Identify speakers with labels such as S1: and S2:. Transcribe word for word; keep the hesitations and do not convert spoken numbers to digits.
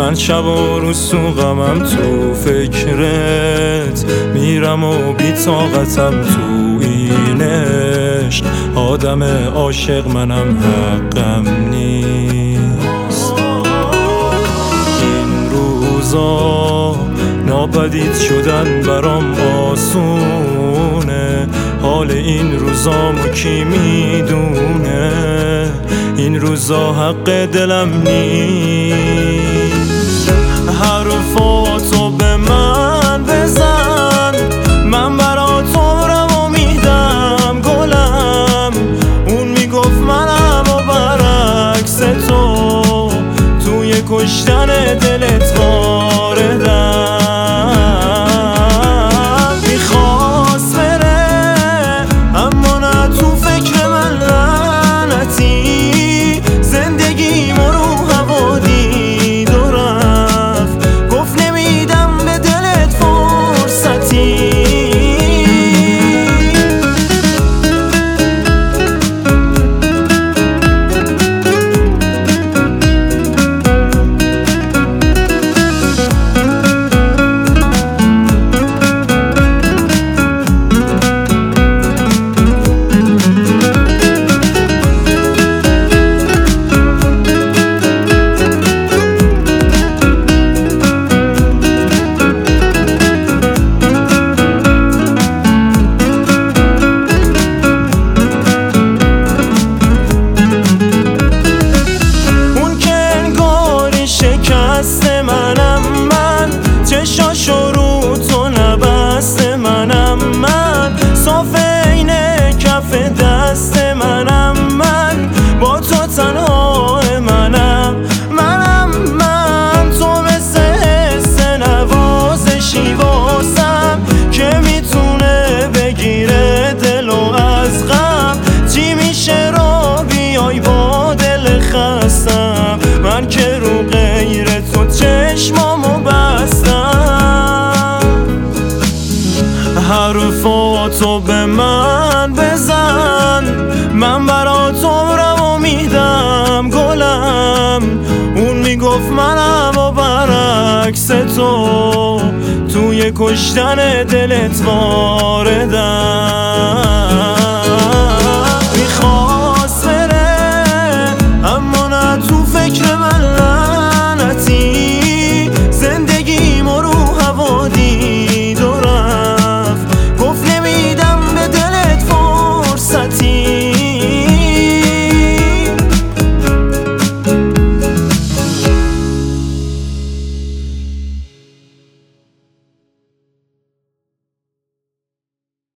S1: من شب و روز تو غمم، تو فکرت میرم و بی طاقتم تو این عشق. آدم عاشق منم، حقم نیست. این روزا ناپدید شدن برام آسونه، حال این روزامو کی میدونه؟ این روزا حق دلم نیست. حرفاتو به من بزن، من برا تو رو میدم گلم. اون میگفت منم و برعکس تو، توی کشتن دلت واردم. میخواست بره اما نه تو فکر من لعنتی، زندگی ما رو هوا دید و رفت. گفت نمیدم به دلت فرصتی. منم من، چشاشو رو تو نبست منم من، صاف اینه کف دست منم من، با تو تنها منم منم من. تو مثل حس نوازشی واسم که میتونه بگیره دلو از غم. چی میشه رو بیای با دل خستم، من که رو غیر تو چشمامو بستم. حرفاتو به من بزن، من برا تو رو میدم گلم. اون میگفت منم و برعکس تو، توی کشتن دلت واردم.